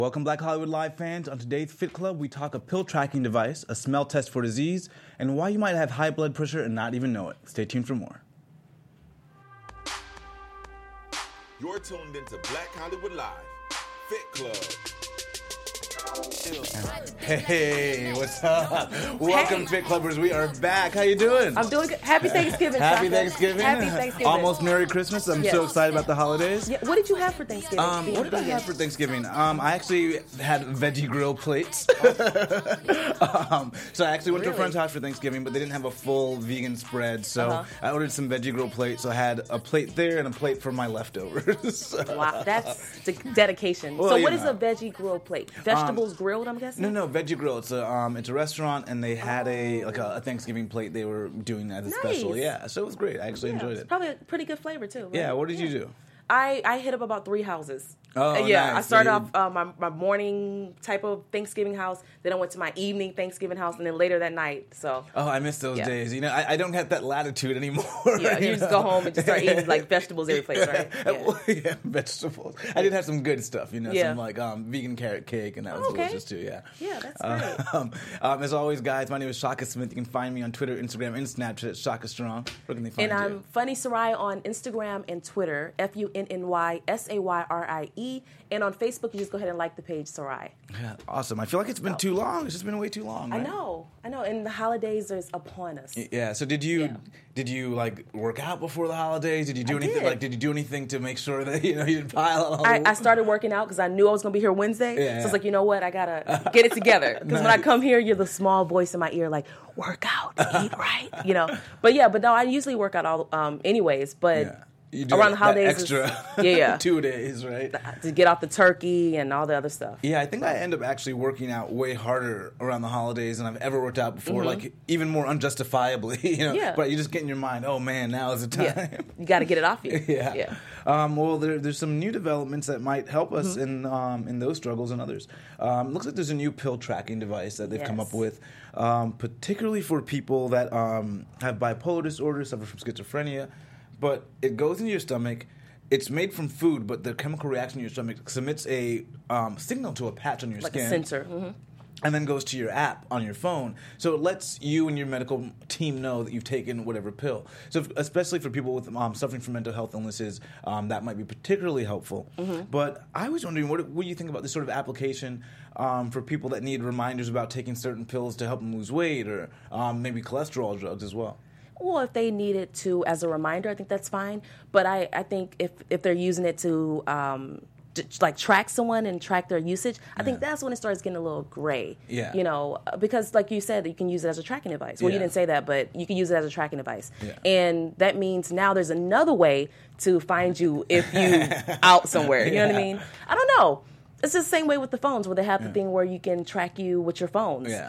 Welcome, Black Hollywood Live fans. On today's Fit Club, we talk a pill tracking device, a smell test for disease, and why you might have high blood pressure and not even know it. Stay tuned for more. You're tuned into Black Hollywood Live, Fit Club. Hey, what's up? Welcome, Fit Clubbers. We are back. How you doing? I'm doing good. Happy Thanksgiving. Happy Thanksgiving. Happy Thanksgiving. Almost Merry Christmas. I'm so excited about the holidays. Yeah. What did you have for Thanksgiving? What did I have for Thanksgiving? I actually had veggie grill plates. So I actually went to a friend's house for Thanksgiving, but they didn't have a full vegan spread, so I ordered some veggie grill plates. So I had a plate there and a plate for my leftovers. Wow, that's dedication. Well, So what is a veggie grill plate? Vegetables grilled, I'm guessing? No, veggie grill. It's a restaurant, and they had a Thanksgiving plate they were doing as a special. Yeah, so it was great. I actually enjoyed it. Probably a pretty good flavor too. Right? Yeah. What did you do? I hit up about 3 houses. Oh, yeah. nice. I started off my morning type of Thanksgiving house. Then I went to my evening Thanksgiving house, and then later that night. So. Oh, I miss those days. You know, I don't have that latitude anymore. Yeah, you just go home and just start eating like vegetables every place, right? Yeah, vegetables. I did have some good stuff. You know, some like vegan carrot cake, and that was delicious too. Yeah. Yeah, that's great. As always, guys, my name is Shaka Smith. You can find me on Twitter, Instagram, and Snapchat at Shaka Strong. Where can they find you? And I'm Funny Sarai on Instagram and Twitter, FUNNYSAYRIE, and on Facebook, you just go ahead and like the page Sarai. Yeah, awesome. I feel like it's been too long. It's just been way too long. Right? I know. And the holidays are upon us. Yeah. So did you like work out before the holidays? Did you do anything? Did. Like, did you do anything to make sure that you didn't pile on? I started working out because I knew I was going to be here Wednesday. Yeah, so it's like, you know what? I gotta get it together because when I come here, you're the small voice in my ear, like work out, eat right, you know. But no, I usually work out all anyways, but. Yeah. You do around the holidays, extra 2 days, right? To get off the turkey and all the other stuff. Yeah, I think I end up actually working out way harder around the holidays than I've ever worked out before, like even more unjustifiably, you know. Yeah. But you just get in your mind, oh man, now is the time. Yeah. You got to get it off you. Yeah. Well, there's some new developments that might help us in those struggles and others. Looks like there's a new pill tracking device that they've come up with, particularly for people that have bipolar disorder, suffer from schizophrenia. But it goes into your stomach. It's made from food, but the chemical reaction in your stomach submits a signal to a patch on your skin. Like a sensor. And then goes to your app on your phone. So it lets you and your medical team know that you've taken whatever pill. So especially for people with suffering from mental health illnesses, that might be particularly helpful. But I was wondering, what do you think about this sort of application for people that need reminders about taking certain pills to help them lose weight or maybe cholesterol drugs as well? Well, if they need it to as a reminder, I think that's fine. But I think if they're using it to like track someone and track their usage, I think that's when it starts getting a little gray. Yeah. You know, because like you said, you can use it as a tracking device. Well, you didn't say that, but you can use it as a tracking device. Yeah. And that means now there's another way to find you if you out somewhere. You know what I mean? I don't know. It's the same way with the phones where they have the thing where you can track you with your phones. Yeah.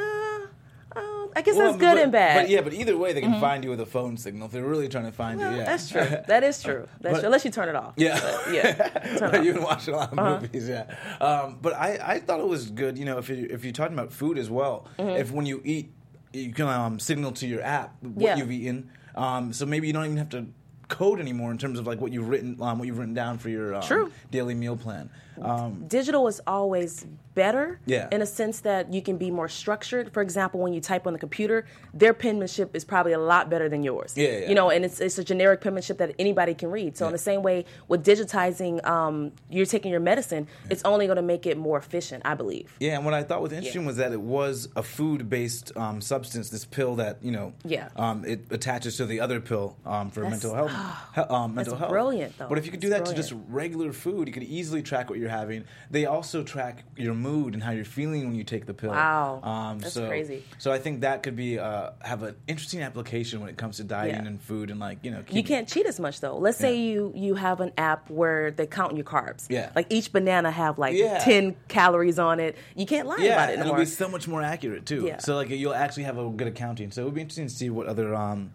I guess that's good and bad. But either way, they can find you with a phone signal if they're really trying to find you. Yeah, that's true. That is true. That's true. Unless you turn it off. Yeah, turn it off. You've been watching a lot of movies. Yeah, but I thought it was good. You know, if you're talking about food as well, if when you eat, you can signal to your app what you've eaten. So maybe you don't even have to code anymore in terms of like what you've written down for your daily meal plan. Digital is always better in a sense that you can be more structured. For example, when you type on the computer, their penmanship is probably a lot better than yours. You know, and it's a generic penmanship that anybody can read. So in the same way with digitizing, you're taking your medicine, it's only going to make it more efficient, I believe. Yeah, and what I thought was interesting was that it was a food-based substance, this pill that, you know, it attaches to the other pill for mental health. Mental health. Brilliant, though. But if you could do that to just regular food, you could easily track what you're having. They also track your mood and how you're feeling when you take the pill. Wow, that's crazy. So I think that could be have an interesting application when it comes to dieting and food and like you can't cheat as much though. Let's say you have an app where they count your carbs. Like each banana have like 10 calories on it. You can't lie about it anymore. And it'll be so much more accurate too. So like you'll actually have a good accounting. So it would be interesting to see what other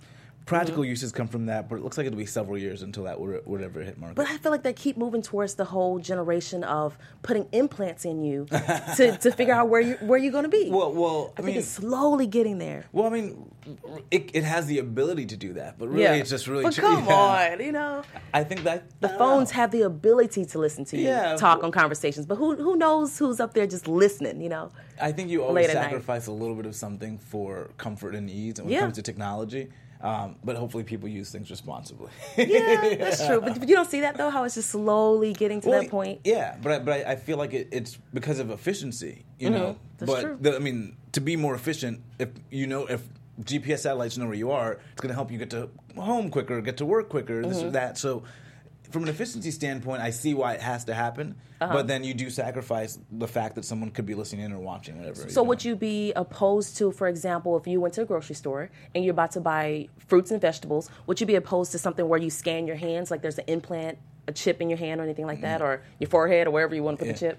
practical uses come from that, but it looks like it'll be several years until that would ever hit market. But I feel like they keep moving towards the whole generation of putting implants in you to figure out where you're going to be. Well, I think it's slowly getting there. Well, I mean, it has the ability to do that, but really it's just really. But come on, I think that the phones have the ability to listen to you, talk on conversations, but who knows who's up there just listening? I think you always sacrifice a little bit of something for comfort and ease, and when it comes to technology. But hopefully people use things responsibly. Yeah, that's true. But you don't see that, though, how it's just slowly getting to that point? Yeah, but I feel like it's because of efficiency, know? That's true. To be more efficient, if GPS satellites know where you are, it's going to help you get to home quicker, get to work quicker, this or that. So from an efficiency standpoint, I see why it has to happen, but then you do sacrifice the fact that someone could be listening in or watching, whatever. So would you be opposed to, for example, if you went to a grocery store and you're about to buy fruits and vegetables, would you be opposed to something where you scan your hands, like there's an implant, a chip in your hand or anything like that, or your forehead or wherever you want to put the chip?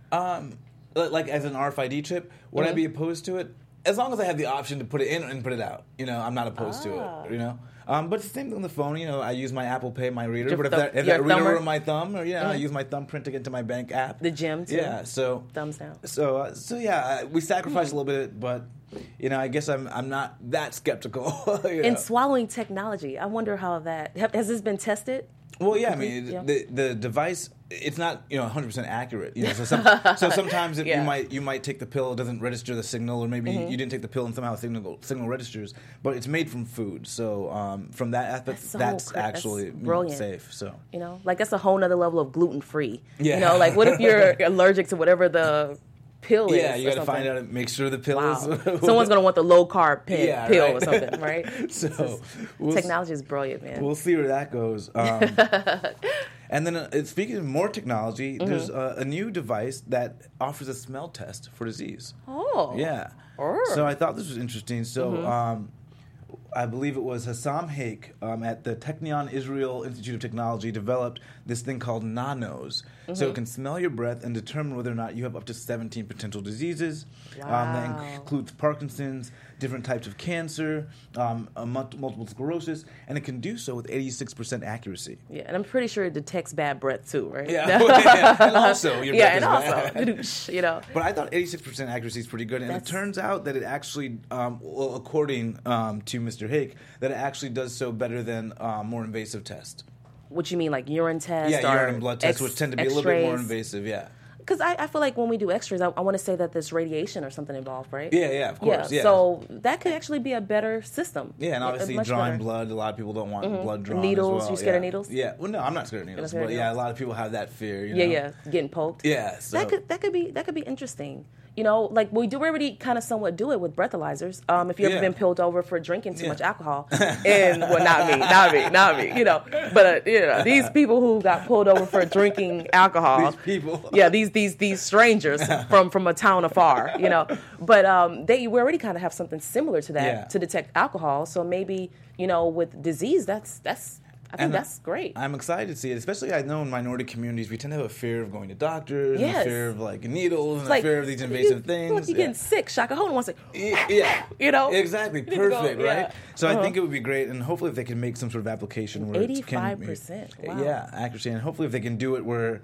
Like as an RFID chip, would I be opposed to it? As long as I have the option to put it in and put it out, I'm not opposed to it, But it's the same thing on the phone. I use my Apple Pay, my reader. But if that reader were my thumb, or I use my thumbprint to get to my bank app. The gym too. Yeah. So thumbs down. So we sacrifice a little bit, but I guess I'm not that skeptical. In swallowing technology, I wonder how that has this been tested. Well, yeah, I mean, the device, it's not 100% accurate. So sometimes you might take the pill, it doesn't register the signal, or maybe you didn't take the pill and somehow the signal registers, but it's made from food. So from that aspect, that's actually safe. So like that's a whole nother level of gluten free. Yeah. Like what if you're allergic to whatever the pill is? Yeah, you got to find out and make sure the pill is. Someone's going to want the low carb pill or something, right? So technology is brilliant, man. We'll see where that goes. And then speaking of more technology, there's a new device that offers a smell test for disease. Oh. Yeah. So I thought this was interesting. So I believe it was Hassam Haque at the Technion Israel Institute of Technology developed this thing called Nanos. So it can smell your breath and determine whether or not you have up to 17 potential diseases. Wow. That includes Parkinson's, different types of cancer, multiple sclerosis, and it can do so with 86% accuracy. Yeah, and I'm pretty sure it detects bad breath too, right? Yeah, and also your breath is bad. But I thought 86% accuracy is pretty good, and it turns out that it actually, according to Mr. Haque, that it actually does so better than more invasive tests. What you mean, like urine tests? Yeah, urine and blood tests, which tend to be a little bit more invasive, yeah. Because I feel like when we do x-rays, I want to say that there's radiation or something involved, right? Yeah, of course. Yeah. So that could actually be a better system. Yeah, and obviously drawing blood, a lot of people don't want blood drawn needles, as well. You scared of needles? Yeah, well, no, I'm not scared of needles, but a lot of people have that fear. Yeah, getting poked. Yeah, so. That could be interesting. Like we do already kind of somewhat do it with breathalyzers. If you've ever been pulled over for drinking too much alcohol, and not me. But these people who got pulled over for drinking alcohol. These people. Yeah, these strangers from a town afar. But we already kind of have something similar to that to detect alcohol. So maybe with disease, that's. I think that's great. I'm excited to see it, especially I know in minority communities we tend to have a fear of going to doctors, and a feir of needles, and a fear of these invasive things. You're getting sick. Shaka Honan wants to. Yeah. You Exactly. Perfect. Right. So I think it would be great, and hopefully if they can make some sort of application where 85%. Wow. Yeah, accuracy, and hopefully if they can do it where.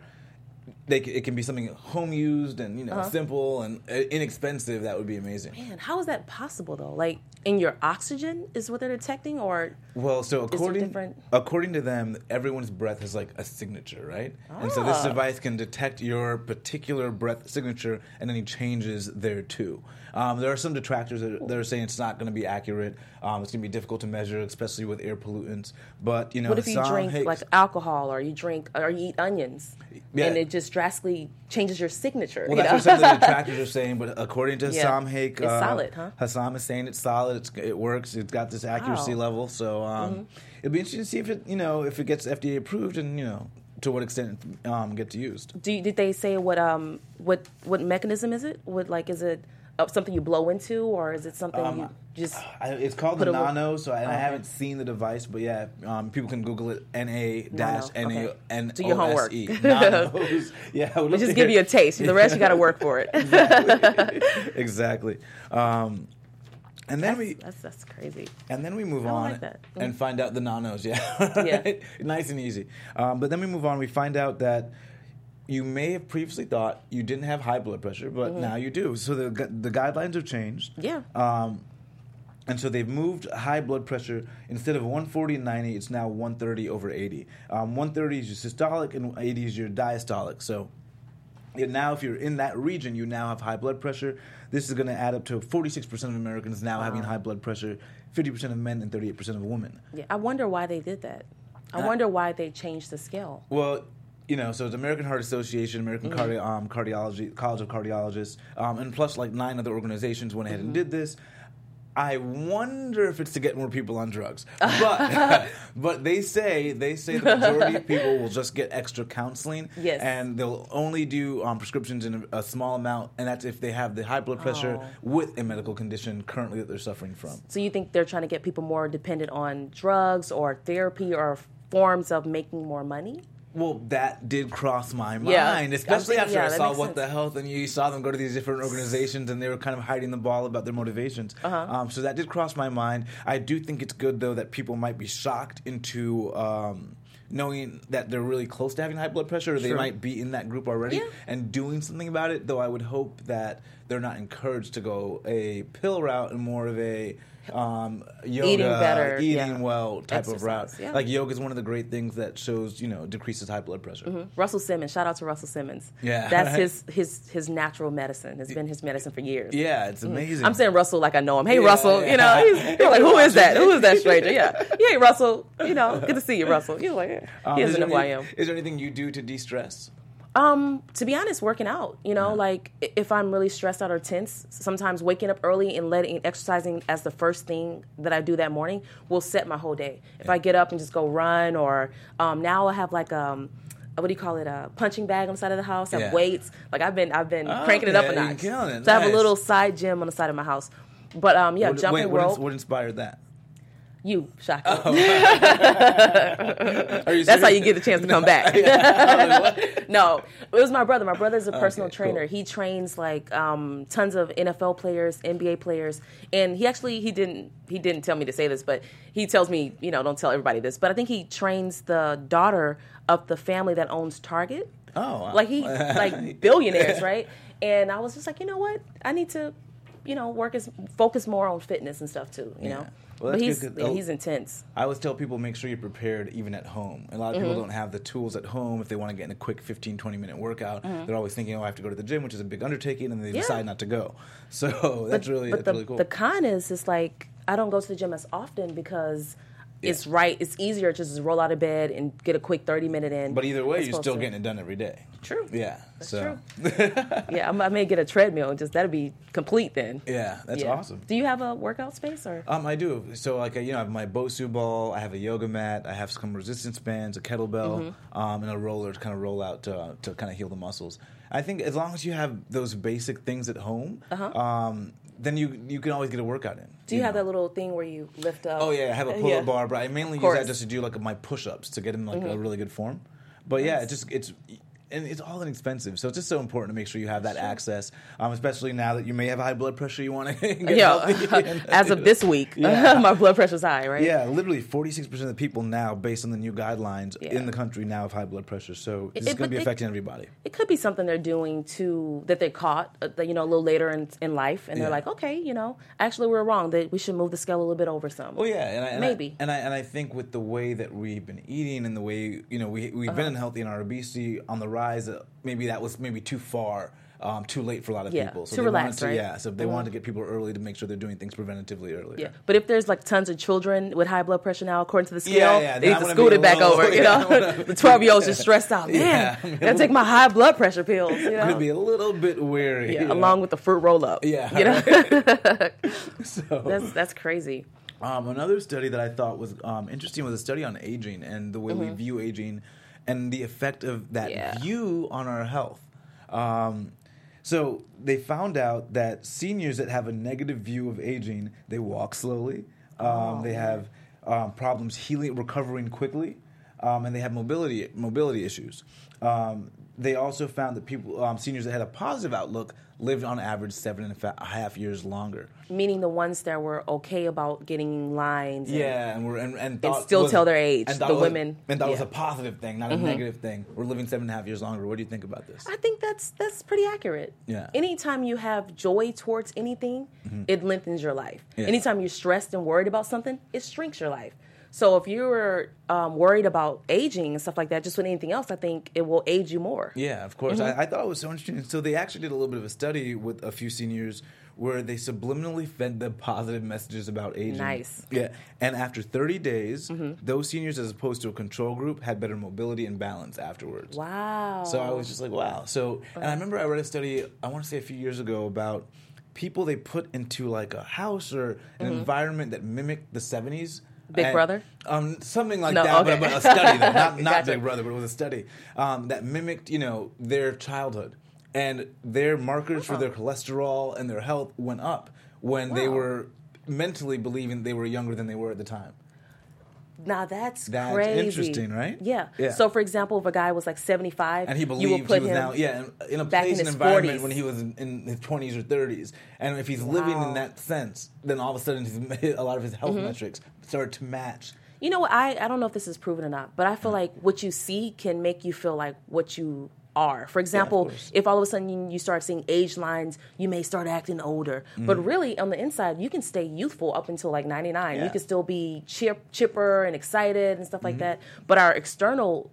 It can be something home used and simple and inexpensive. That would be amazing. Man, how is that possible though? Like in your oxygen is what they're detecting, or so according to them, everyone's breath has like a signature, right? And so this device can detect your particular breath signature and any changes there too. There are some detractors that are saying it's not going to be accurate. It's going to be difficult to measure, especially with air pollutants. But what if you drink like alcohol, or you eat onions, and it just drastically changes your signature? Well, that's what some of the detractors are saying. But according to Hassam Haque, it's solid, huh? Hassam is saying it's solid. It works. It's got this accuracy level. So it'll be interesting to see if it if it gets FDA approved and to what extent it gets used. Did they say what mechanism is it? Is it something you blow into, or is it something you just? It's called the Nano. So I haven't seen the device, but people can Google it. NA-NANOSE. Do your homework. Nanos. Yeah, we'll just give you a taste. The rest you got to work for it. Exactly. And then that's crazy. And then we move on and find out the nanos. Yeah. Nice and easy. But then we move on. We find out that you may have previously thought you didn't have high blood pressure, but now you do. So the guidelines have changed. Yeah. And so they've moved high blood pressure. Instead of 140/90, it's now 130/80. 130 is your systolic and 80 is your diastolic. So now if you're in that region, you now have high blood pressure. This is going to add up to 46% of Americans now having high blood pressure, 50% of men and 38% of women. Yeah, I wonder why they did that. I wonder why they changed the scale. Well, so it's American Heart Association, American Cardiology, College of Cardiologists, and plus like 9 other organizations went ahead and did this. I wonder if it's to get more people on drugs, but they say the majority of people will just get extra counseling, and they'll only do prescriptions in a small amount, and that's if they have the high blood pressure with a medical condition currently that they're suffering from. So you think they're trying to get people more dependent on drugs or therapy or forms of making more money? Well, that did cross my mind, especially after I saw What the Health, and you saw them go to these different organizations, and they were kind of hiding the ball about their motivations. So that did cross my mind. I do think it's good, though, that people might be shocked into knowing that they're really close to having high blood pressure, or they might be in that group already and doing something about it, though I would hope that they're not encouraged to go a pill route and more of a yoga, eating better, eating well type exercise, of route. Yeah. Like yoga is one of the great things that shows, decreases high blood pressure. Russell Simmons, shout out to Russell Simmons. Yeah, that's his natural medicine. It's been his medicine for years. Yeah, it's amazing. I'm saying Russell like I know him. Hey, Russell, he's like, who is that? Who is that stranger? Yeah, hey, Russell, good to see you, Russell. He's like, he doesn't know who I am. Is there anything you do to de-stress? To be honest, working out, like if I'm really stressed out or tense, sometimes waking up early and exercising as the first thing that I do that morning will set my whole day. If I get up and just go run, or now I have like what do you call it, a punching bag on the side of the house. I have weights. Like I've been cranking it up a notch. So I have a little side gym on the side of my house. But jumping rope. What inspired that? You, Shaka. Oh. That's how you get a chance to come back. No, it was my brother. My brother's a personal trainer. Cool. He trains like tons of NFL players, NBA players, and he didn't tell me to say this, but he tells me, don't tell everybody this, but I think he trains the daughter of the family that owns Target. Oh, wow. like billionaires, right? And I was just like, you know what? I need to, focus more on fitness and stuff too, know. Well, but he's intense. I always tell people, make sure you're prepared even at home. A lot of people don't have the tools at home if they want to get in a quick 15, 20-minute workout. They're always thinking, I have to go to the gym, which is a big undertaking, and they decide not to go. So that's really cool. The con is, it's like, I don't go to the gym as often because it's easier to just roll out of bed and get a quick 30-minute in. But either way, you're still getting it done every day. True. Yeah. That's true. Yeah, I may get a treadmill and that'll be complete then. Yeah, that's awesome. Do you have a workout space or? I do. So I have my Bosu ball, I have a yoga mat, I have some resistance bands, a kettlebell, and a roller to kind of roll out to kind of heal the muscles. I think as long as you have those basic things at home, then you can always get a workout in. Do you have that little thing where you lift up? Oh yeah, I have a pull-up bar, but I mainly use that just to do like my push-ups to get in like a really good form. But it's all inexpensive, so it's just so important to make sure you have that access, especially now that you may have high blood pressure. You want to get healthy. As of this week, my blood pressure's high, right? Yeah, literally 46% of the people now, based on the new guidelines in the country, now have high blood pressure. So this is going to be affecting everybody. It could be something they're doing that they caught, a little later in life, and they're like, okay, actually we're wrong. That we should move the scale a little bit over some. Well, yeah, and maybe. I think with the way that we've been eating and the way we've been unhealthy in our obesity on the rise. Maybe that was too far, too late for a lot of people. So too relaxed, right? Yeah, so they wanted to get people early to make sure they're doing things preventatively earlier. Yeah, but if there's like tons of children with high blood pressure now, according to the scale, they need to scoot it back over. The 12-year-olds just stressed out. Man, gotta take my high blood pressure pills. I'm gonna be a little bit wary. Yeah, along with the fruit roll up. Yeah, so that's crazy. Another study that I thought was interesting was a study on aging and the way we view aging. And the effect of that view on our health. So they found out that seniors that have a negative view of aging, they walk slowly, they have problems recovering quickly, and they have mobility issues. they also found that people, seniors that had a positive outlook, lived on average 7.5 years longer. Meaning the ones that were okay about getting lines. And still tell their age. The women. And that was a positive thing, not a negative thing. We're living 7.5 years longer. What do you think about this? I think that's pretty accurate. Yeah. Anytime you have joy towards anything, it lengthens your life. Yeah. Anytime you're stressed and worried about something, it shrinks your life. So if you're worried about aging and stuff like that, just with anything else, I think it will age you more. Yeah, of course. I thought it was so interesting. So they actually did a little bit of a study with a few seniors where they subliminally fed them positive messages about aging. Nice. Yeah. And after 30 days, those seniors, as opposed to a control group, had better mobility and balance afterwards. Wow. So I was just like, wow. So, and I remember I read a study, I want to say a few years ago, about people they put into like a house or an environment that mimicked the 70s. Big Brother? Something like that, okay. But a study, though. Not gotcha. Big Brother, but it was a study that mimicked, their childhood. And their markers for their cholesterol and their health went up when they were mentally believing they were younger than they were at the time. Now that's crazy. Interesting, right? Yeah. So, for example, if a guy was like 75, and he believed you would put he was him in a place and environment 40s. When he was in his 20s or 30s, and if he's living in that sense, then all of a sudden a lot of his health metrics start to match. You know what? I don't know if this is proven or not, but I feel like what you see can make you feel like what you are. For example, if all of a sudden you start seeing age lines, you may start acting older. But really, on the inside, you can stay youthful up until like 99. Yeah. You can still be chipper and excited and stuff like that. But our external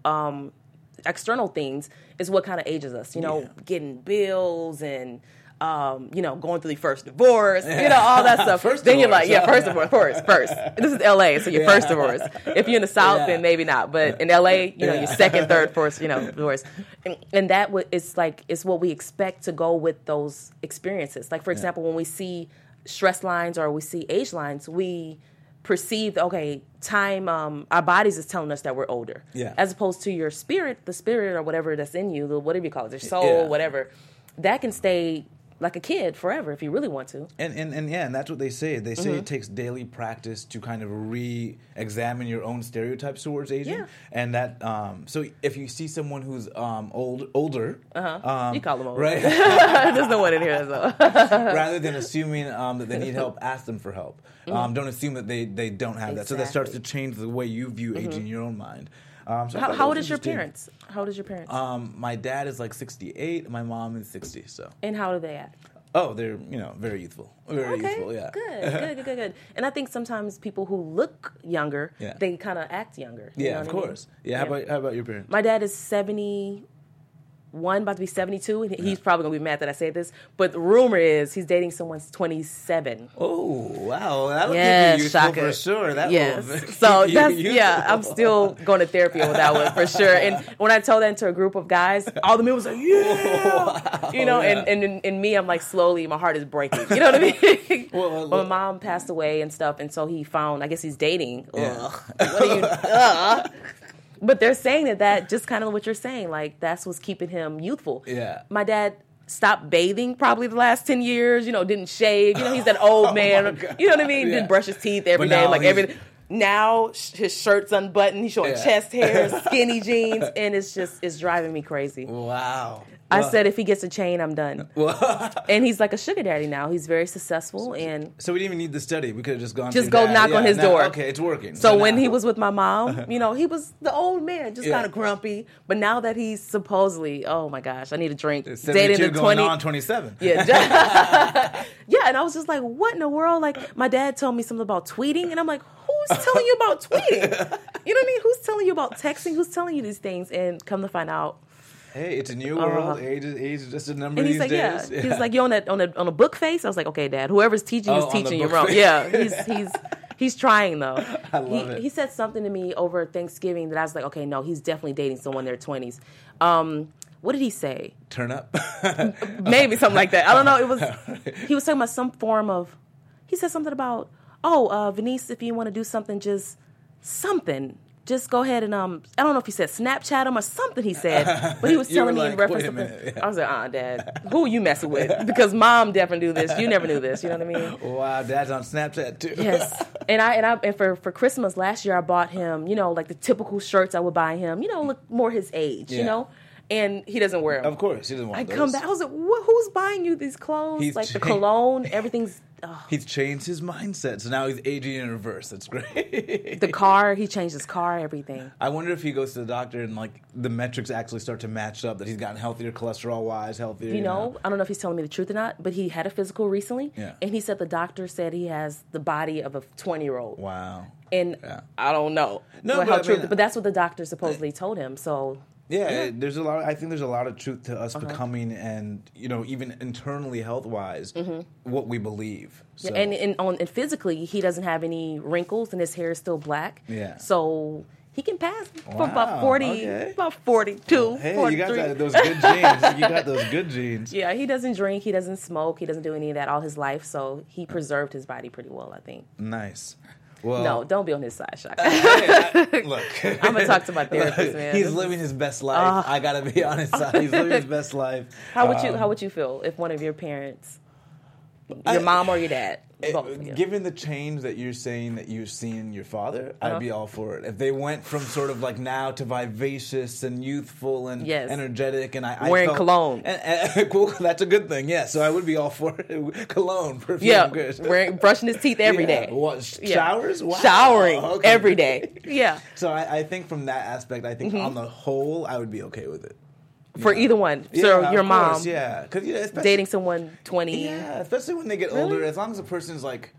things is what kind of ages us. Getting bills and going through the first divorce, all that stuff. Then you're like, first divorce, first. This is LA, so your first divorce. If you're in the South, then maybe not. But in LA, your second, third, fourth, divorce. And that it's what we expect to go with those experiences. Like, for example, when we see stress lines or we see age lines, we perceive, time, our bodies is telling us that we're older. Yeah. As opposed to your spirit, the spirit or whatever that's in you, whatever you call it, your soul, whatever, that can stay like a kid forever if you really want to. And that's what they say. They say it takes daily practice to kind of re-examine your own stereotypes towards aging. Yeah. And that so if you see someone who's older, you call them old, right? There's no one in here though. Rather than assuming that they need help, ask them for help. Don't assume that they don't have that. So that starts to change the way you view aging in your own mind. How old is your parents? My dad is like 68. My mom is 60. So. And how do they act? Oh, they're very youthful. Very youthful. Yeah. Good. And I think sometimes people who look younger, they kind of act younger. Yeah, of course. Yeah. How about your parents? My dad is 71, about to be 72. And he's probably gonna be mad that I say this, but the rumor is he's dating someone's 27. Oh wow, that'll keep you youthful for sure. I'm still going to therapy with that one for sure. And when I told that to a group of guys, all the men was like, and me, I'm like slowly, my heart is breaking. You know what I mean? Well, my mom passed away and stuff, and so he found, I guess he's dating. Yeah. What are you? But they're saying that just kind of what you're saying, like that's what's keeping him youthful. Yeah. My dad stopped bathing probably the last 10 years, didn't shave. He's that old man. You know what I mean? Yeah. Didn't brush his teeth every day, like everything. Now his shirt's unbuttoned. He's showing chest hairs, skinny jeans, and it's driving me crazy. Wow. I said if he gets a chain, I'm done. And he's like a sugar daddy now. He's very successful. So we didn't even need the study. We could have just gone knock on his door. Okay, it's working. So when he was with my mom, he was the old man, just kind of grumpy. But now that he's supposedly, oh my gosh, I need a drink. Dating the 20 on 27. Yeah. Yeah, and I was just like, what in the world? Like my dad told me something about tweeting, and I'm like, who's telling you about tweeting? You know what I mean? Who's telling you about texting? Who's telling you these things? And come to find out, hey, it's a new world. Age is just a number these days. Yeah. He's like, you on a book face? I was like, okay, Dad. Whoever's teaching you is teaching you wrong. Face. Yeah, he's trying though. I love it. He said something to me over Thanksgiving that I was like, okay, no, he's definitely dating someone in their 20s. What did he say? Turn up. Maybe something like that. I don't know. He was talking about some form of. He said something about, Venice, if you want to do something, just something. Just go ahead and I don't know if he said Snapchat him or something he said, but he was telling me in reference to something. Yeah. I was like, Dad, who are you messing with? Because Mom definitely do this. You never knew this. You know what I mean? Wow, Dad's on Snapchat too. Yes, and for Christmas last year I bought him, like the typical shirts I would buy him, look more his age, and he doesn't wear them. Of course, he doesn't want those. I come back, I was like, who's buying you these clothes? The cologne, everything's... Oh. He's changed his mindset, so now he's aging in reverse. That's great. The car, he changed his car, everything. I wonder if he goes to the doctor and like the metrics actually start to match up, that he's gotten healthier, cholesterol-wise, healthier. You know, I don't know if he's telling me the truth or not, but he had a physical recently, yeah. and he said the doctor said he has the body of a 20-year-old. Wow. And I don't know but that's what the doctor supposedly told him, so... Yeah, there's a lot. I think there's a lot of truth to us becoming, and even internally, health-wise, what we believe. So. Yeah, and physically, he doesn't have any wrinkles, and his hair is still black. Yeah. So he can pass for about 40, about 42. Hey, 43. you got those good genes. You got those good genes. Yeah, he doesn't drink, he doesn't smoke, he doesn't do any of that all his life, so he preserved his body pretty well, I think. Nice. Well, no, don't be on his side, Shaka. Look, I'm gonna talk to my therapist, man. He's living his best life. I gotta be on his side. He's living his best life. How would you feel if one of your parents, your mom or your dad, given the change that you're saying that you've seen in your father, I'd be all for it. If they went from sort of like now to vivacious and youthful and energetic, and I wearing cologne, cool, that's a good thing. Yeah, so I would be all for it. Cologne, perfume, good. Brushing his teeth every day. What, showers? Wow. Showering every day. Yeah. So I think from that aspect, I think on the whole, I would be okay with it. For either one. So your mom. Course, yeah. Cause, dating someone 20. Yeah, especially when they get older. As long as the person's like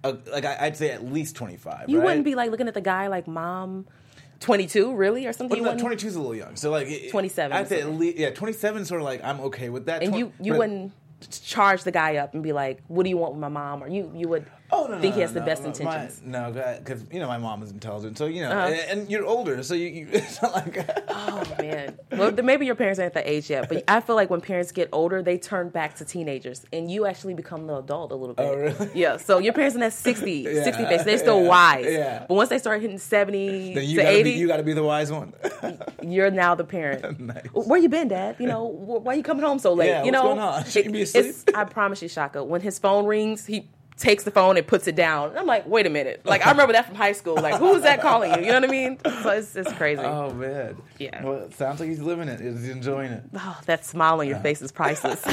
I'd say at least 25. You wouldn't be like looking at the guy like, mom, 22, really? Or something? Well, 22 is a little young. So like 27. I'd say at least, 27 is sort of like, I'm okay with that. And you wouldn't charge the guy up and be like, what do you want with my mom? Or you would think he has the best intentions. Because my mom is intelligent, so and you're older, so you it's not like. Oh man, well maybe your parents aren't at the age yet, but I feel like when parents get older, they turn back to teenagers, and you actually become the adult a little bit. Oh really? Yeah. So your parents in that 60 phase, they're still wise. Yeah. But once they start hitting 70 then to 80, you got to be the wise one. You're now the parent. Nice. Where you been, Dad? Why are you coming home so late? Yeah, what's going on? Should you be asleep? I promise you, Shaka, when his phone rings, he takes the phone and puts it down. And I'm like, wait a minute. Like, I remember that from high school. Like, who is that calling you? You know what I mean? So it's crazy. Oh, man. Yeah. Well, it sounds like he's living it. He's enjoying it. Oh, that smile on your face is priceless.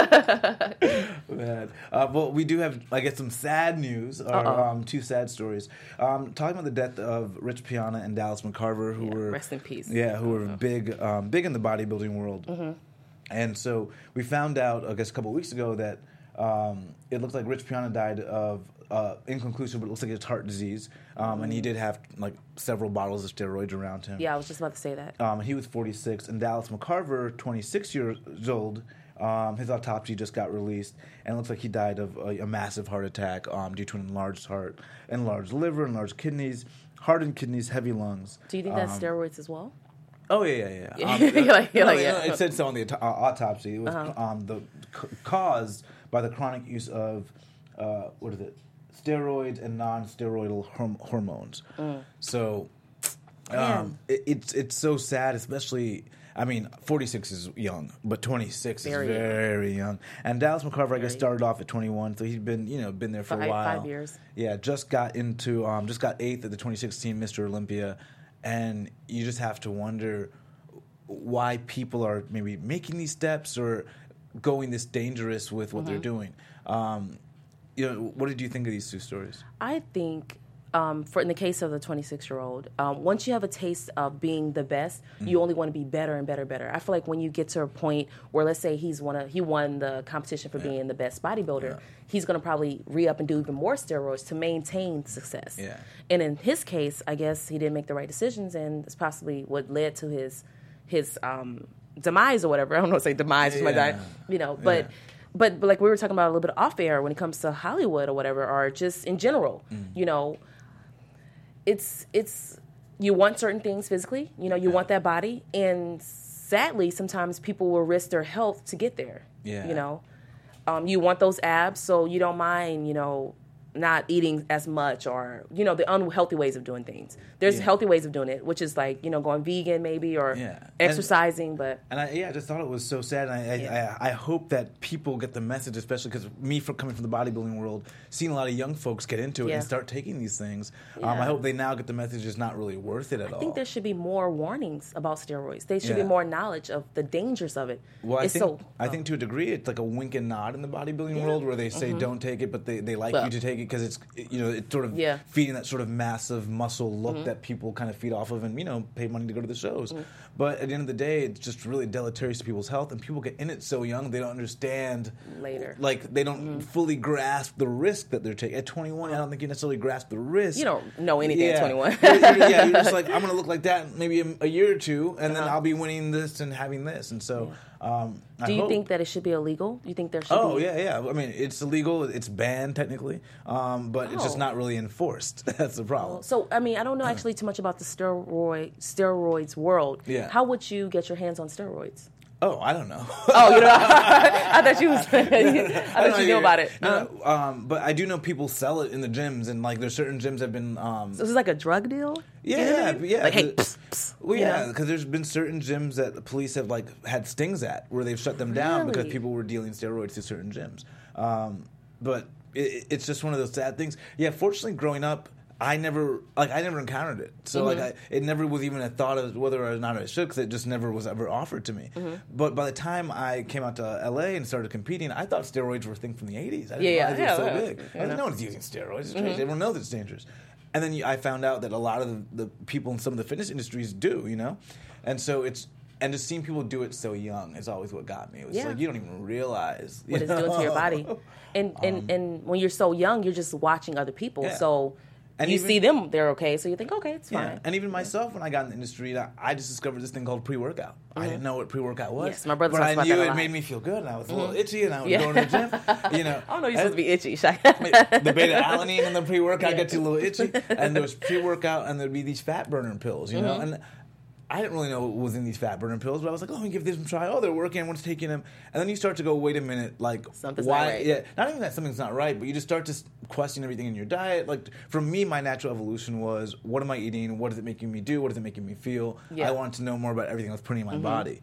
Man. Well, we do have, I guess, some sad news, or two sad stories. Talking about the death of Rich Piana and Dallas McCarver, who were... Rest in peace. Yeah, who were big in the bodybuilding world. Mm-hmm. And so we found out, I guess, a couple of weeks ago that it looks like Rich Piana died of inconclusive, but it looks like it's heart disease. And he did have like several bottles of steroids around him. Yeah, I was just about to say that. He was 46, and Dallas McCarver, 26 years old. His autopsy just got released, and it looks like he died of a massive heart attack due to an enlarged heart, enlarged liver, enlarged kidneys, hardened kidneys, heavy lungs. Do you think that's steroids as well? Oh, yeah. It said so on the autopsy. It was caused by the chronic use of, steroids and non-steroidal hormones. So it's so sad, especially... 46 is young, but 26 is very young. And Dallas McCarver, I guess, started off at 21, so he'd been there for a while. 5 years. Yeah, just got 8th at the 2016 Mr. Olympia. And you just have to wonder why people are maybe making these steps or going this dangerous with what they're doing. What did you think of these two stories? I think, in the case of the 26-year-old, once you have a taste of being the best, you only want to be better and better. I feel like when you get to a point where, let's say, he won the competition for being the best bodybuilder, he's going to probably re-up and do even more steroids to maintain success. Yeah. And in his case, I guess he didn't make the right decisions, and it's possibly what led to his demise or whatever. I don't know, say demise, but like we were talking about a little bit off air when it comes to Hollywood or whatever, or just in general, it's you want certain things physically, you want that body, and sadly, sometimes people will risk their health to get there. Yeah. You want those abs, so you don't mind, not eating as much, or the unhealthy ways of doing things. There's healthy ways of doing it, which is like going vegan maybe, or exercising. I just thought it was so sad. And I hope that people get the message, especially because me, coming from the bodybuilding world, seeing a lot of young folks get into it and start taking these things. I hope they now get the message it's not really worth it at all. I think there should be more warnings about steroids. There should be more knowledge of the dangers of it. Well, I think to a degree it's like a wink and nod in the bodybuilding world, where they say don't take it, but they like you to take it because it's it's sort of feeding that sort of massive muscle look that people kind of feed off of and pay money to go to the shows. But at the end of the day, it's just really deleterious to people's health, and people get in it so young they don't understand later. Like they don't fully grasp the risk that they're taking. At 21, I don't think you necessarily grasp the risk. You don't know anything at 21. You're just like, I'm going to look like that maybe a year or two, and then I'll be winning this and having this, and so. Do you think that it should be illegal? You think there should be? Oh, yeah. I mean, it's illegal. It's banned technically, but it's just not really enforced. That's the problem. So, I mean, I don't know actually too much about the steroids world. Yeah. How would you get your hands on steroids? Oh, I don't know. I thought you was. I thought you knew about it. No, but I do know people sell it in the gyms, and like there's certain gyms that have been. So is it like a drug deal? Yeah. Like, hey, pss, well, because there's been certain gyms that the police have like had stings at where they've shut them down because people were dealing steroids to certain gyms. But it's just one of those sad things. Yeah, fortunately, growing up, I never encountered it. So it never was even a thought of whether or not I should, because it just never was ever offered to me. But by the time I came out to LA and started competing, I thought steroids were a thing from the 80s. I didn't realize it was so big. I was like, no one's using steroids. It's crazy. Everyone knows it's dangerous. And then I found out that a lot of the people in some of the fitness industries do, and so it's. And just seeing people do it so young is always what got me. It was like you don't even realize what it's doing to your body. And when you're so young, you're just watching other people. Yeah. So and you see them, they're okay, so you think, okay, it's fine. And even myself, when I got in the industry, I just discovered this thing called pre-workout. I didn't know what pre-workout was. Yes, my brother talks about that a lot. But I knew it made me feel good, and I was a little itchy, and I was going to the gym. I don't know you're supposed to be itchy. The beta-alanine and the pre-workout gets you a little itchy. And there was pre-workout, and there'd be these fat-burner pills, know? And I didn't really know what was in these fat-burning pills, but I was like, let me give this a try. Oh, they're working. Everyone's taking them. And then you start to go, wait a minute, like, something's why? Not right. Yeah, not even that something's not right, but you just start to question everything in your diet. Like, for me, my natural evolution was, what am I eating? What is it making me do? What is it making me feel? Yeah. I wanted to know more about everything I was putting in my body.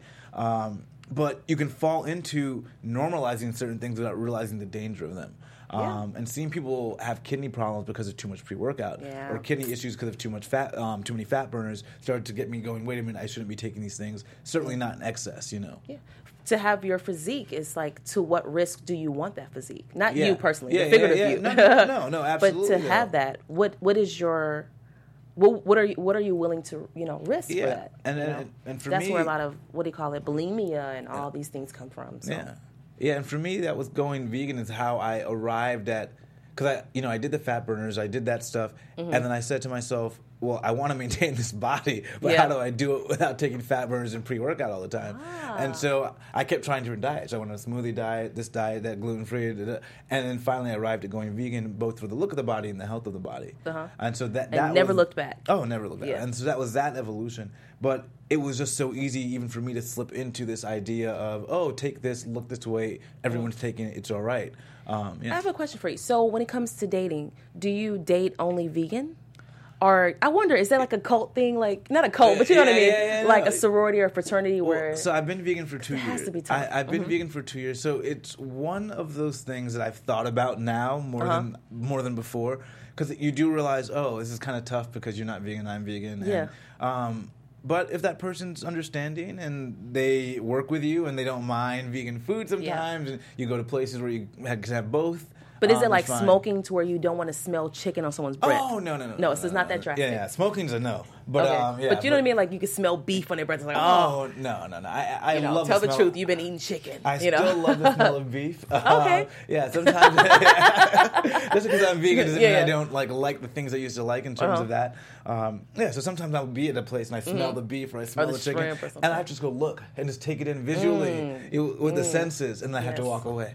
But you can fall into normalizing certain things without realizing the danger of them. And seeing people have kidney problems because of too much pre-workout or kidney issues because of too much fat, too many fat burners started to get me going, wait a minute, I shouldn't be taking these things. Certainly not in excess, Yeah. To have your physique is like, to what risk do you want that physique? Not you personally, the figurative you. No, absolutely. But to have that, what is your... What are you willing to risk for that? And for that's me, where a lot of bulimia and all these things come from. So. Yeah, and for me, that was going vegan is how I arrived at, because I did the fat burners, I did that stuff, and then I said to myself, well, I want to maintain this body, but how do I do it without taking fat burners and pre-workout all the time? And so I kept trying different diets. I went on a smoothie diet, this diet, that gluten-free, and then finally I arrived at going vegan, both for the look of the body and the health of the body. And so that never looked back. Oh, never looked back. Yeah. And so that was that evolution. But it was just so easy even for me to slip into this idea of, take this, look this way, everyone's taking it, it's all right. I have a question for you. So when it comes to dating, do you date only vegan? Or I wonder, is that like a cult thing? Like, not a cult, but you know what I mean? Like a sorority or fraternity where... So I've been vegan for 2 years. It has to be tough. I've been vegan for 2 years. So it's one of those things that I've thought about now more than before. Because you do realize, this is kind of tough because you're not vegan, I'm vegan. Yeah. And, but if that person's understanding and they work with you and they don't mind vegan food sometimes, and you go to places where you can have both... But is it like smoking to where you don't want to smell chicken on someone's breath? Oh, no. No, so it's not that drastic. Yeah, smoking's a no. But, okay. But you know what I mean? Like you can smell beef on their breath. It's like, no. I love tell the the truth. You've been eating chicken. I still love the smell of beef. Okay. Yeah, sometimes just because I'm vegan doesn't mean I don't like the things I used to like in terms of that. So sometimes I'll be at a place and I smell the beef or I smell the chicken, and I just go look and just take it in visually with the senses, and then I have to walk away.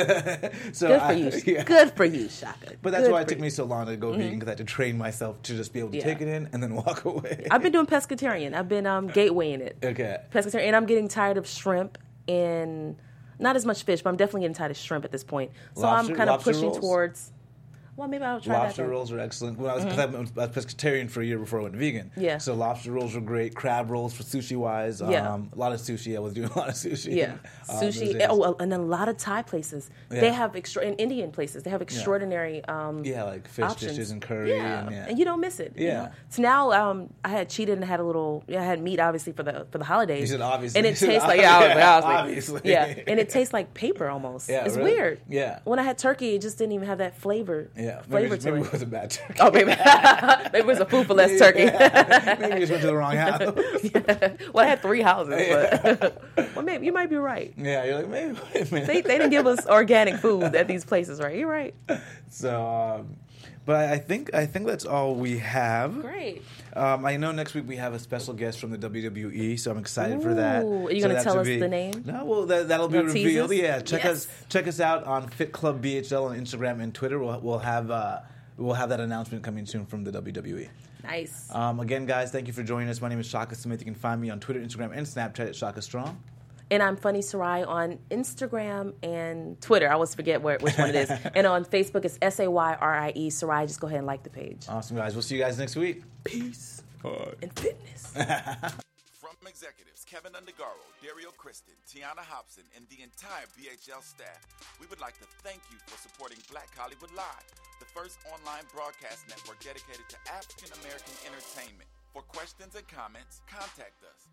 So good for you. Good for you, Shaka. But that's why it took me so long to go vegan, because I had to train myself to just be able to take it in and then walk away. I've been doing pescatarian. I've been gatewaying it. Okay. Pescatarian, and I'm getting tired of shrimp and not as much fish, but I'm definitely getting tired of shrimp at this point. So I'm kind of pushing towards Well, maybe I'll try lobster rolls are excellent. When I was pescatarian for a year before I went vegan. Yeah. So lobster rolls were great. Crab rolls for sushi-wise. Yeah. A lot of sushi. I was doing a lot of sushi. Yeah. Sushi. And then a lot of Thai places. Yeah. They have, and Indian places, they have extraordinary like fish options. dishes and curry. Yeah. And you don't miss it. Yeah. You know? So now I had cheated and had I had meat, obviously, for the holidays. You said obviously. And it tastes like, obviously. Yeah. And it tased like paper almost. Yeah, it's really? weird. Yeah. When I had turkey, it just didn't even have that flavor. Yeah. Maybe it was a bad turkey. Oh, maybe it was a food for less turkey. Maybe you just went to the wrong house. Well, I had 3 houses, but well, maybe you might be right. Yeah, you're like, maybe wait a minute. They didn't give us organic food at these places, right? You're right. So, but I think that's all we have. Great. I know next week we have a special guest from the WWE, so I'm excited for that. Are you going to tell us the name? No, well, that'll be revealed. Yeah, check us out on Fit Club BHL on Instagram and Twitter. We'll have that announcement coming soon from the WWE. Nice. Again, guys, thank you for joining us. My name is Shaka Smith. You can find me on Twitter, Instagram, and Snapchat at Shaka Strong. And I'm Funny Sarai on Instagram and Twitter. I always forget which one it is. And on Facebook, it's SAYRIE Sarai. Just go ahead and like the page. Awesome, guys. We'll see you guys next week. Peace. And fitness. From executives Kevin Undergaro, Dario Kristen, Tiana Hobson, and the entire BHL staff, we would like to thank you for supporting Black Hollywood Live, the first online broadcast network dedicated to African-American entertainment. For questions and comments, contact us.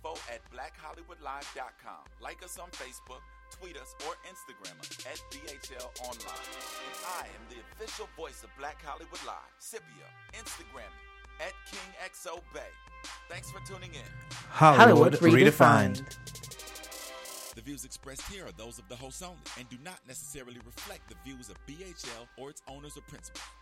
info@blackhollywoodlive.com. Like us on Facebook, tweet us, or Instagram us at BHL Online. And I am the official voice of Black Hollywood Live, Scipio. Instagram me at KingXOBay. Thanks for tuning in. Hollywood Redefined. The views expressed here are those of the host only and do not necessarily reflect the views of BHL or its owners or principals.